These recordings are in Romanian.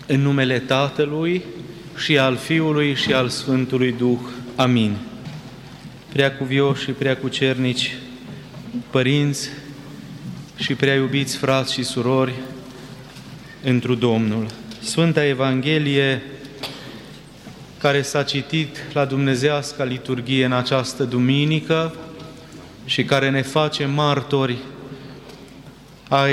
În numele Tatălui și al Fiului și al Sfântului Duh. Amin. Preacuvioși și preacucernici, părinți și prea iubiți frați și surori întru Domnul. Sfânta Evanghelie care s-a citit la dumnezeiasca liturghie în această duminică și care ne face martori ai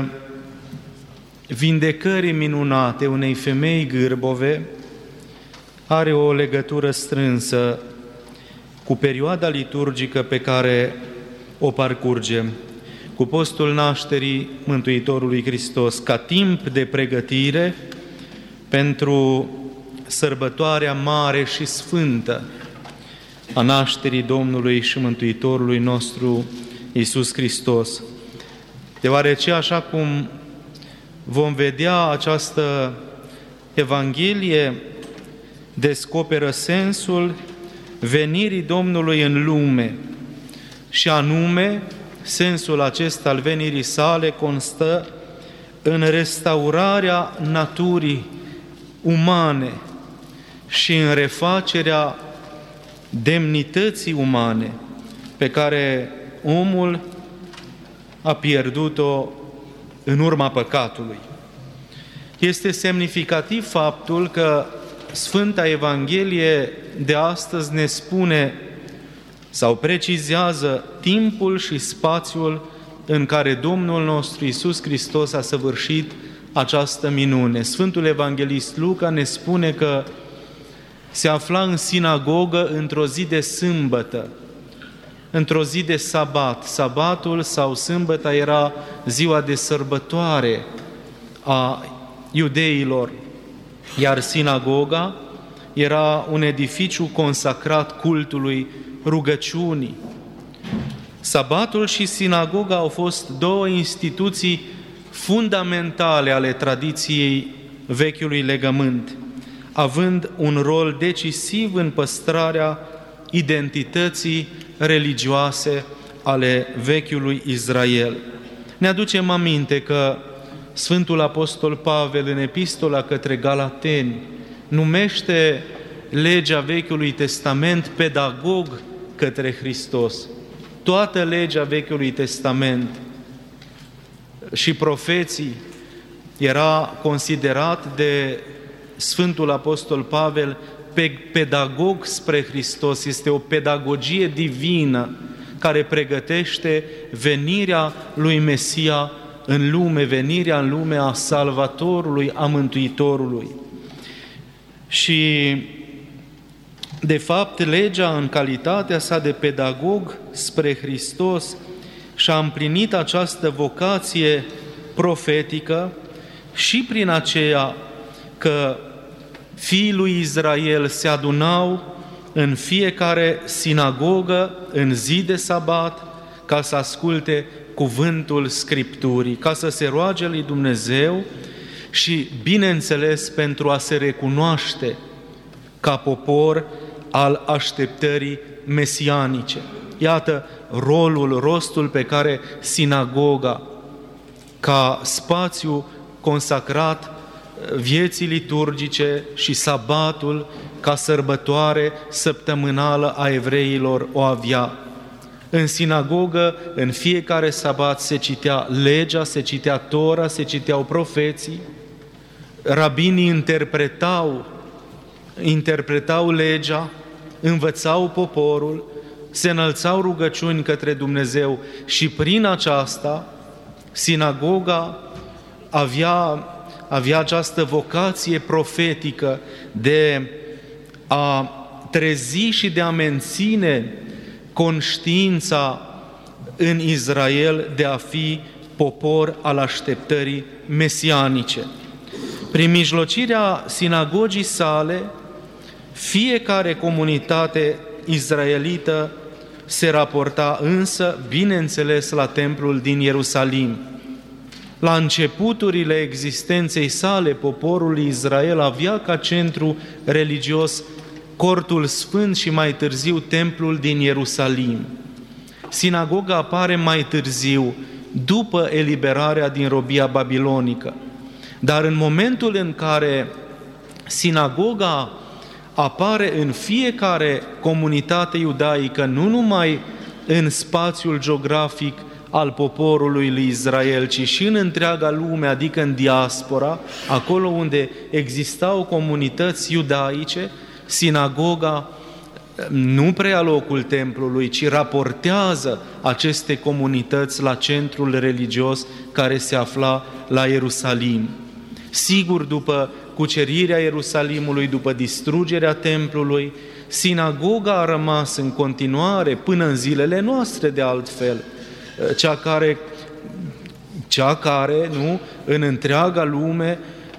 vindecării minunate unei femei gârbove, are o legătură strânsă cu perioada liturgică pe care o parcurgem, cu postul nașterii Mântuitorului Hristos, ca timp de pregătire pentru sărbătoarea mare și sfântă a nașterii Domnului și Mântuitorului nostru Iisus Hristos. Deoarece, așa cum vom vedea, această Evanghelie descoperă sensul venirii Domnului în lume și anume, sensul acesta al venirii sale constă în restaurarea naturii umane și în refacerea demnității umane pe care omul a pierdut-o în urma păcatului. Este semnificativ faptul că Sfânta Evanghelie de astăzi ne spune sau precizează timpul și spațiul în care Domnul nostru Iisus Hristos a săvârșit această minune. Sfântul Evanghelist Luca ne spune că se afla în sinagogă într-o zi de sâmbătă, într-o zi de sabat. Sabatul sau sâmbăta era ziua de sărbătoare a iudeilor, iar sinagoga era un edificiu consacrat cultului rugăciunii. Sabatul și sinagoga au fost două instituții fundamentale ale tradiției vechiului legământ, având un rol decisiv în păstrarea identității religioase ale vechiului Israel. Ne aducem aminte că Sfântul Apostol Pavel, în epistola către Galateni, numește legea Vechiului Testament pedagog către Hristos. Toată legea Vechiului Testament și profeții era considerat de Sfântul Apostol Pavel pedagog spre Hristos. Este o pedagogie divină care pregătește venirea lui Mesia în lume, venirea în lume a Salvatorului, a Mântuitorului. Și, de fapt, legea, în calitatea sa de pedagog spre Hristos, și-a împlinit această vocație profetică și prin aceea că fiii lui Israel se adunau în fiecare sinagogă, în zi de sabat, ca să asculte cuvântul Scripturii, ca să se roage lui Dumnezeu și, bineînțeles, pentru a se recunoaște ca popor al așteptării mesianice. Iată rostul pe care sinagoga, ca spațiu consacrat vieții liturgice, și sabatul ca sărbătoare săptămânală a evreilor o avea. În sinagogă, în fiecare sabat se citea legea, se citea Tora, se citeau profeții, rabinii interpretau legea, învățau poporul, se înălțau rugăciuni către Dumnezeu și prin aceasta sinagoga avea această vocație profetică de a trezi și de a menține conștiința în Israel de a fi popor al așteptării mesianice. Prin mijlocirea sinagogii sale, fiecare comunitate izraelită se raporta însă, bineînțeles, la templul din Ierusalim. La începuturile existenței sale, poporul Israel avea ca centru religios Cortul Sfânt și mai târziu templul din Ierusalim. Sinagoga apare mai târziu, după eliberarea din robia babilonică. Dar în momentul în care sinagoga apare în fiecare comunitate iudaică, nu numai în spațiul geografic al poporului lui Israel, ci și în întreaga lume, adică în diaspora, acolo unde existau comunități iudaice, sinagoga nu preia locul templului, ci raportează aceste comunități la centrul religios care se afla la Ierusalim. Sigur, după cucerirea Ierusalimului, după distrugerea templului, sinagoga a rămas în continuare până în zilele noastre, de altfel, cea care în întreaga lume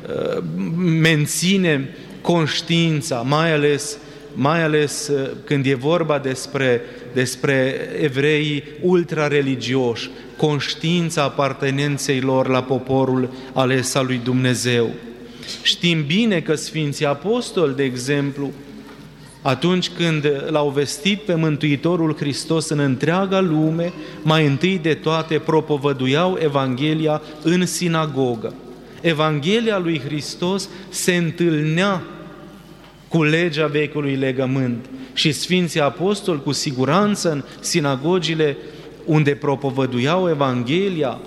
menține conștiința, mai ales când e vorba despre evreii ultrareligioși, conștiința apartenenței lor la poporul ales al lui Dumnezeu. Știm bine că Sfinții Apostoli, de exemplu, atunci când l-au vestit pe Mântuitorul Hristos în întreaga lume, mai întâi de toate propovăduiau Evanghelia în sinagogă. Evanghelia lui Hristos se întâlnea cu legea vechiului legământ și Sfinții Apostoli, cu siguranță, în sinagogile unde propovăduiau Evanghelia,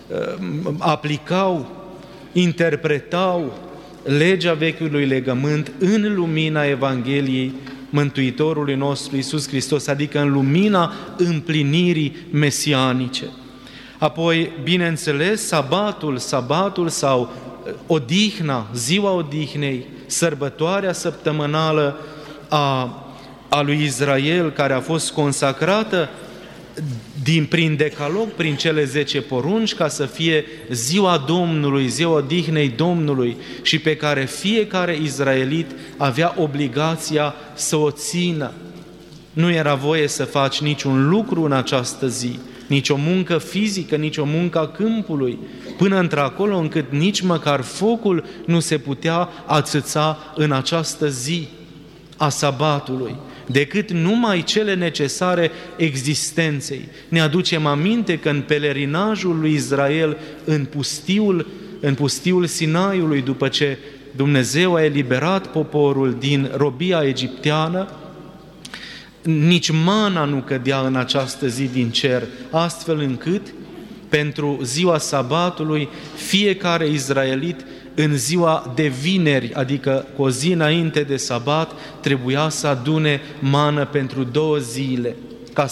aplicau, interpretau legea vechiului legământ în lumina Evangheliei Mântuitorului nostru Iisus Hristos, adică în lumina împlinirii mesianice. Apoi, bineînțeles, sabatul sau odihna, ziua odihnei, sărbătoarea săptămânală a lui Israel, care a fost consacrată prin decalog, prin cele 10 porunci, ca să fie ziua Domnului, ziua odihnei Domnului, și pe care fiecare izraelit avea obligația să o țină. Nu era voie să faci niciun lucru în această zi, nici o muncă fizică, nici o muncă a câmpului, până într-acolo încât nici măcar focul nu se putea ațăța în această zi a sabatului, decât numai cele necesare existenței. Ne aducem aminte că în pelerinajul lui Israel în pustiul Sinaiului, după ce Dumnezeu a eliberat poporul din robia egipteană, nici mana nu cădea în această zi din cer, astfel încât pentru ziua sabatului fiecare izraelit în ziua de vineri, adică cu o zi înainte de sabat, trebuia să adune mană pentru 2 zile, ca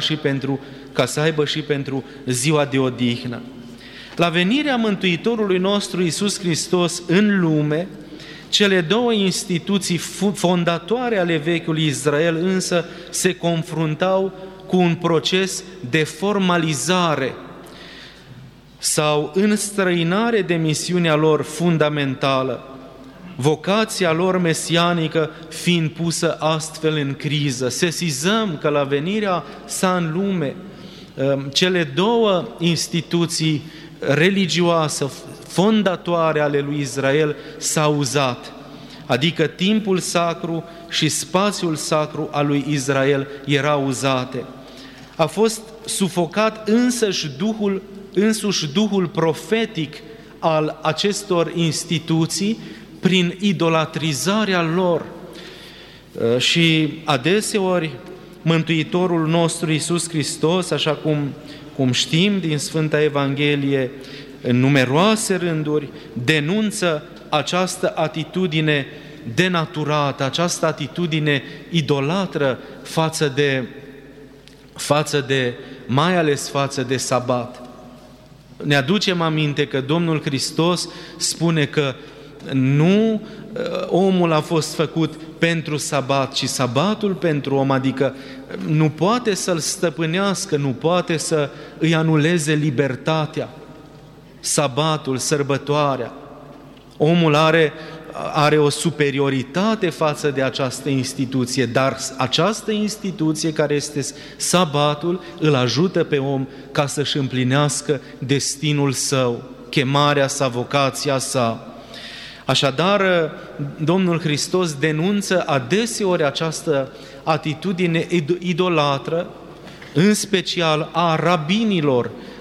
să aibă și pentru ziua de odihnă. La venirea Mântuitorului nostru Iisus Hristos în lume, cele 2 instituții fondatoare ale vechiului Israel însă se confruntau cu un proces de formalizare sau înstrăinare de misiunea lor fundamentală, vocația lor mesianică fiind pusă astfel în criză. Sesizăm că la venirea sa în lume, cele 2 instituții religioase fondatoare ale lui Israel s-au uzat, adică timpul sacru și spațiul sacru al lui Israel erau uzate. A fost sufocat însuși Duhul profetic al acestor instituții prin idolatrizarea lor. Și adeseori Mântuitorul nostru Iisus Hristos, așa cum știm din Sfânta Evanghelie, în numeroase rânduri, denunță această atitudine denaturată, această atitudine idolatră mai ales față de sabat. Ne aducem aminte că Domnul Hristos spune că nu omul a fost făcut pentru sabat, ci sabatul pentru om, adică nu poate să-l stăpânească, nu poate să îi anuleze libertatea. Sabatul, sărbătoarea. Omul are o superioritate față de această instituție, dar această instituție care este sabatul îl ajută pe om ca să-și împlinească destinul său, chemarea sa, vocația sa. Așadar, Domnul Hristos denunță adeseori această atitudine idolatră, în special a rabinilor,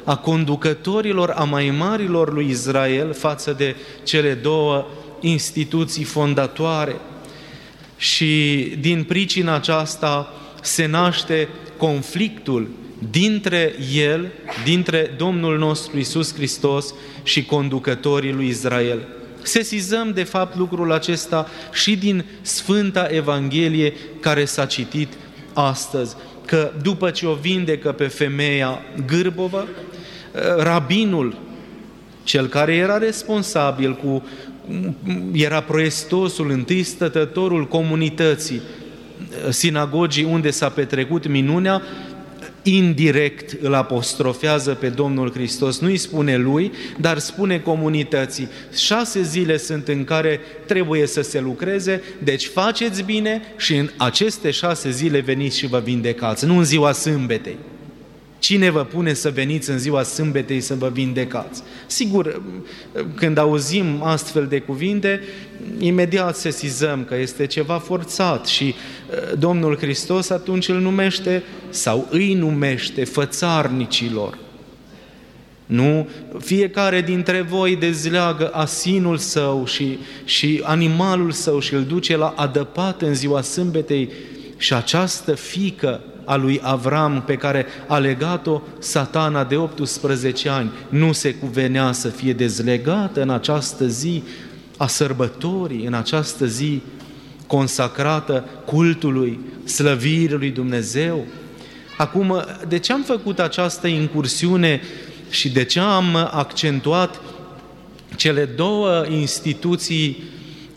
a conducătorilor, a mai marilor lui Israel față de cele două instituții fondatoare. Și din pricina aceasta se naște conflictul dintre el, dintre Domnul nostru Iisus Hristos și conducătorii lui Israel. Sesizăm de fapt lucrul acesta și din Sfânta Evanghelie care s-a citit astăzi, că după ce o vindecă pe femeia gârbovă, rabinul, cel care era responsabil era proestosul, întâi stătătorul comunității, sinagogii unde s-a petrecut minunea, indirect îl apostrofează pe Domnul Hristos, nu îi spune lui, dar spune comunității: 6 zile sunt în care trebuie să se lucreze, deci faceți bine și în aceste 6 zile veniți și vă vindecați, nu în ziua sâmbetei. Cine vă pune să veniți în ziua sâmbetei să vă vindecați? Sigur, când auzim astfel de cuvinte, imediat sesizăm că este ceva forțat și Domnul Hristos atunci îl numește sau îi numește fățarnicilor. Nu? Fiecare dintre voi dezleagă asinul său și animalul său și îl duce la adăpat în ziua sâmbetei și această fiică a lui Avram pe care a legat-o Satana de 18 ani nu se cuvenea să fie dezlegată în această zi a sărbătorii, în această zi consacrată cultului, slăvirii lui Dumnezeu. Acum, de ce am făcut această incursiune și de ce am accentuat cele două instituții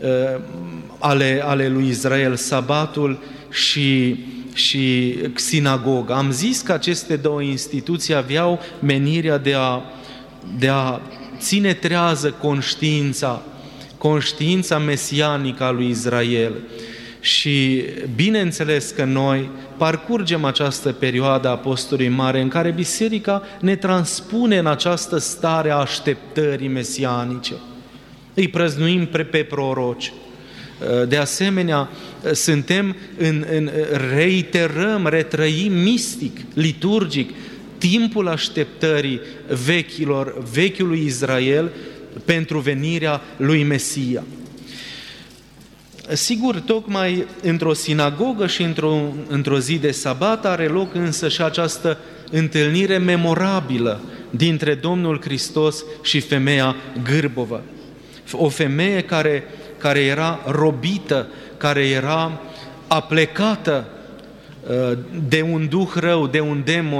ale lui Israel, sabatul și sinagoga? Am zis că aceste două instituții aveau menirea de a ține trează conștiința mesianică a lui Israel. Și bineînțeles că noi parcurgem această perioadă a Postului Mare în care Biserica ne transpune în această stare a așteptării mesianice. Îi prăznuim pe proroci. De asemenea, retrăim mistic, liturgic, timpul așteptării vechiului Israel pentru venirea lui Mesia. Sigur, tocmai într-o sinagogă și într-o zi de sabat are loc însă și această întâlnire memorabilă dintre Domnul Hristos și femeia gârbovă. O femeie care era robită, care era aplecată de un duh rău, de un demon.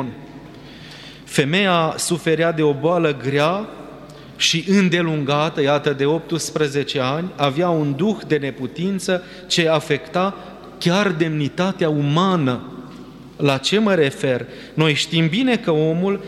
Femeia suferea de o boală grea și îndelungată, iată, de 18 ani, avea un duh de neputință ce afecta chiar demnitatea umană. La ce mă refer? Noi știm bine că omul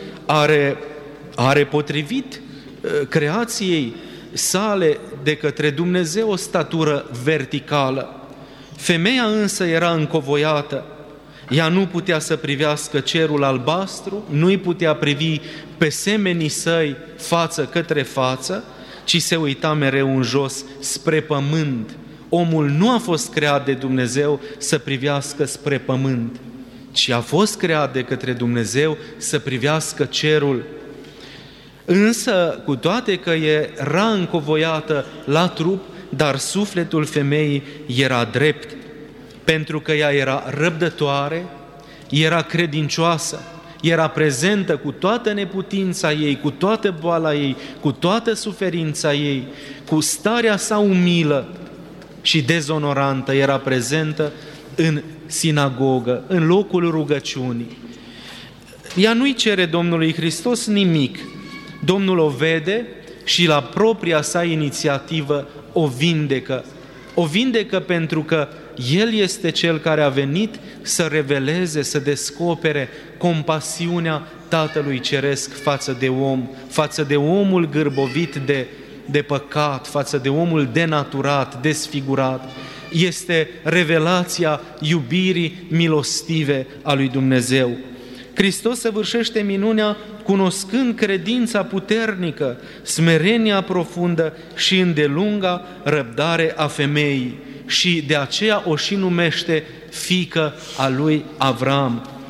are potrivit creației sale de către Dumnezeu o statură verticală. Femeia însă era încovoiată. Ea nu putea să privească cerul albastru, nu-i putea privi pe semenii săi față către față, ci se uita mereu în jos spre pământ. Omul nu a fost creat de Dumnezeu să privească spre pământ, ci a fost creat de către Dumnezeu să privească cerul. Însă, cu toate că era încovoiată la trup, dar sufletul femeii era drept, pentru că ea era răbdătoare, era credincioasă, era prezentă cu toată neputința ei, cu toată boala ei, cu toată suferința ei, cu starea sa umilă și dezonorantă, era prezentă în sinagogă, în locul rugăciunii. Ea nu-i cere Domnului Hristos nimic. Domnul o vede și la propria sa inițiativă o vindecă. O vindecă pentru că El este Cel care a venit să reveleze, să descopere compasiunea Tatălui Ceresc față de om, față de omul gârbovit de păcat, față de omul denaturat, desfigurat. Este revelația iubirii milostive a lui Dumnezeu. Hristos săvârșește minunea cunoscând credința puternică, smerenia profundă și îndelunga răbdare a femeii și de aceea o și numește fiică a lui Avram.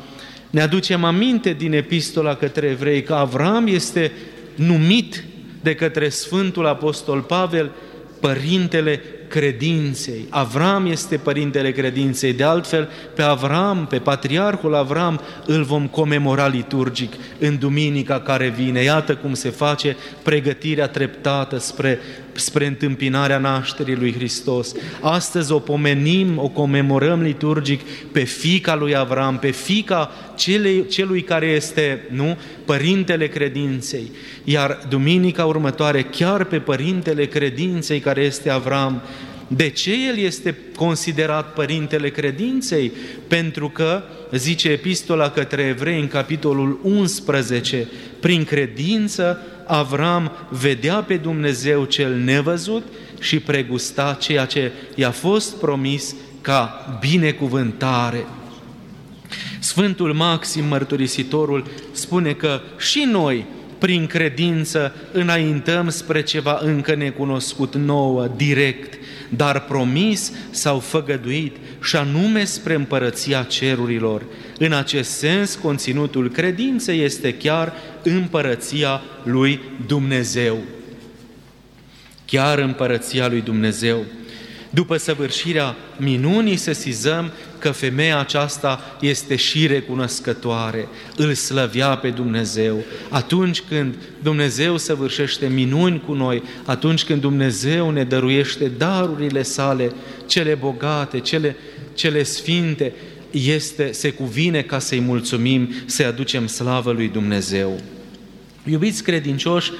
Ne aducem aminte din epistola către evrei că Avram este numit de către Sfântul Apostol Pavel părintele credinței. Avram este părintele credinței. De altfel, pe Avram, pe patriarhul Avram, îl vom comemora liturgic în duminica care vine. Iată cum se face pregătirea treptată spre întâmpinarea nașterii lui Hristos. Astăzi o pomenim, o comemorăm liturgic pe fiica lui Avram, pe fiica celui care este, părintele credinței. Iar duminica următoare, chiar pe părintele credinței care este Avram. De ce el este considerat părintele credinței? Pentru că, zice epistola către evrei în capitolul 11, prin credință Avram vedea pe Dumnezeu cel nevăzut și pregusta ceea ce i-a fost promis ca binecuvântare. Sfântul Maxim Mărturisitorul spune că și noi, prin credință, înaintăm spre ceva încă necunoscut nouă, direct, dar promis sau făgăduit, și anume spre împărăția cerurilor. În acest sens, conținutul credinței este chiar împărăția lui Dumnezeu. Chiar împărăția lui Dumnezeu. După săvârșirea minunii, sesizăm că femeia aceasta este și recunoscătoare, îl slăvea pe Dumnezeu. Atunci când Dumnezeu săvârșește minuni cu noi, atunci când Dumnezeu ne dăruiește darurile sale, cele bogate, cele sfinte, se cuvine ca să-i mulțumim, să-i aducem slavă lui Dumnezeu. Iubiți credincioși,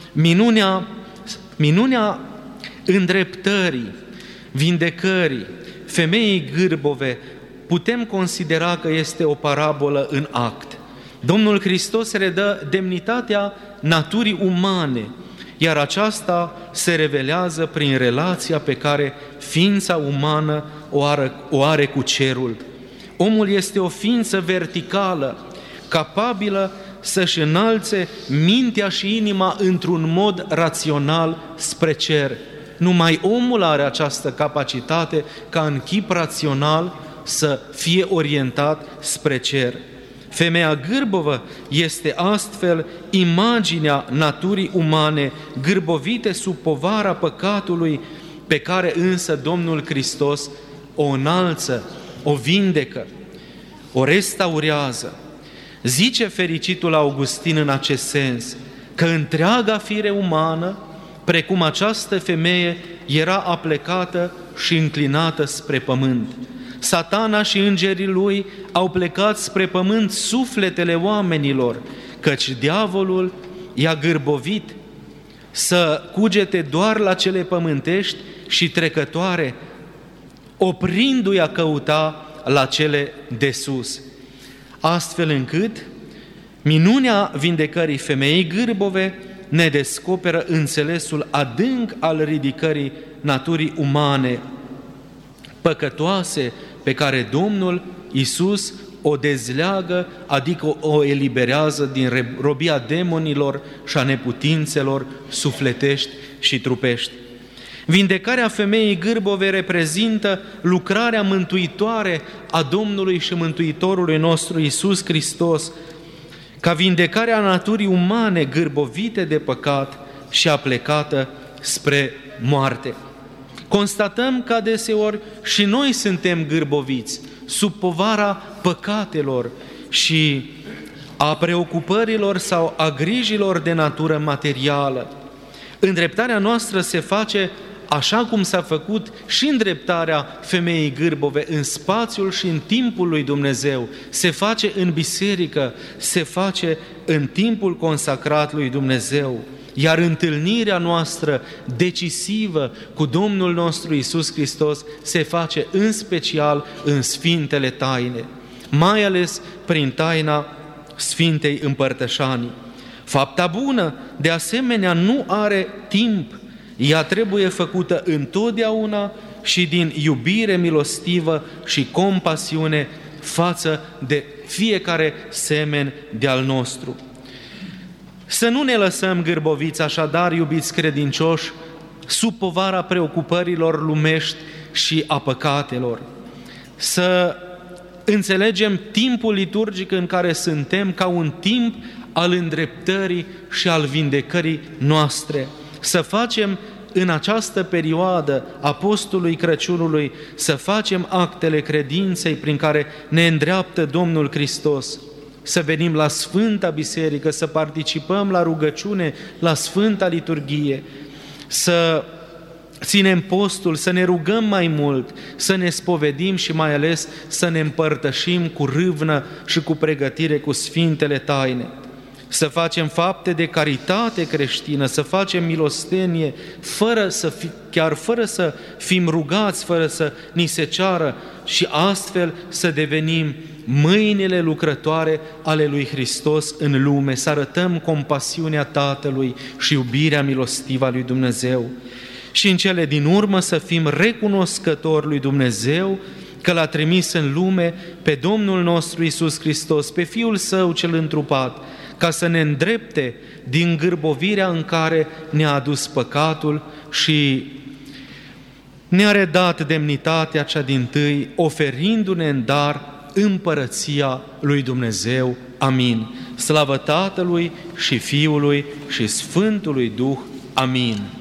minunea îndreptării, vindecării femeii gârbove, putem considera că este o parabolă în act. Domnul Hristos redă demnitatea naturii umane, iar aceasta se revelează prin relația pe care ființa umană o are cu cerul. Omul este o ființă verticală, capabilă să-și înalțe mintea și inima într-un mod rațional spre cer. Numai omul are această capacitate ca în chip rațional să fie orientat spre cer. Femeia gârbovă este astfel imaginea naturii umane gârbovite sub povara păcatului, pe care însă Domnul Hristos o înalță, o vindecă, o restaurează. Zice fericitul Augustin în acest sens că întreaga fire umană, precum această femeie, era aplecată și înclinată spre pământ. Satana și îngerii lui au plecat spre pământ sufletele oamenilor, căci diavolul i-a gârbovit să cugete doar la cele pământești și trecătoare, oprindu-i a căuta la cele de sus. Astfel încât minunea vindecării femeii gârbove ne descoperă înțelesul adânc al ridicării naturii umane păcătoase, pe care Domnul Iisus o dezleagă, adică o eliberează din robia demonilor și a neputințelor sufletești și trupești. Vindecarea femeii gârbove reprezintă lucrarea mântuitoare a Domnului și Mântuitorului nostru Iisus Hristos, ca vindecarea naturii umane gârbovite de păcat și aplecată spre moarte. Constatăm că adeseori și noi suntem gârboviți sub povara păcatelor și a preocupărilor sau a grijilor de natură materială. Îndreptarea noastră se face așa cum s-a făcut și îndreptarea femeii gârbove în spațiul și în timpul lui Dumnezeu. Se face în biserică, se face în timpul consacrat lui Dumnezeu. Iar întâlnirea noastră decisivă cu Domnul nostru Iisus Hristos se face în special în Sfintele Taine, mai ales prin taina Sfintei Împărtășanii. Fapta bună, de asemenea, nu are timp. Ea trebuie făcută întotdeauna și din iubire milostivă și compasiune față de fiecare semen de-al nostru. Să nu ne lăsăm gârboviți așadar, iubiți credincioși, sub povara preocupărilor lumești și a păcatelor. Să înțelegem timpul liturgic în care suntem ca un timp al îndreptării și al vindecării noastre. Să facem în această perioadă a postului Crăciunului, să facem actele credinței prin care ne îndreaptă Domnul Hristos. Să venim la Sfânta Biserică, să participăm la rugăciune, la Sfânta Liturghie, să ținem postul, să ne rugăm mai mult, să ne spovedim și mai ales să ne împărtășim cu râvnă și cu pregătire cu Sfintele Taine. Să facem fapte de caritate creștină, să facem milostenie, chiar fără să fim rugați, fără să ni se ceară, și astfel să devenim mâinile lucrătoare ale lui Hristos în lume, să arătăm compasiunea Tatălui și iubirea milostivă a lui Dumnezeu. Și în cele din urmă să fim recunoscători lui Dumnezeu că L-a trimis în lume pe Domnul nostru Iisus Hristos, pe Fiul Său cel întrupat, ca să ne îndrepte din gârbovirea în care ne-a adus păcatul și ne-a redat demnitatea cea dintâi, oferindu-ne în dar împărăția lui Dumnezeu. Amin. Slavă Tatălui și Fiului și Sfântului Duh. Amin.